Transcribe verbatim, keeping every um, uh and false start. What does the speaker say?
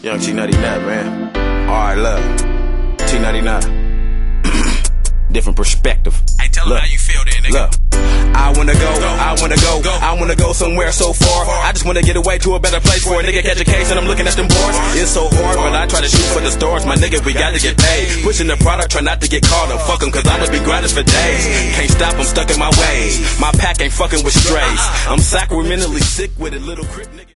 Young T ninety-nine, man. Alright, look. T ninety-nine. Different perspective. Hey, tell them how you feel then, nigga. Look. I wanna go, I wanna go, I wanna go somewhere so far. I just wanna get away to a better place for a nigga catch a case and I'm looking at them boards. It's so hard, but I try to shoot for the stars. My nigga, we got to get paid. Pushing the product, try not to get caught up. Fuck 'em, cause I'ma be grinding for days. Can't stop, I'm stuck in my ways. My pack ain't fucking with strays. I'm sacramentally sick with a little crip nigga.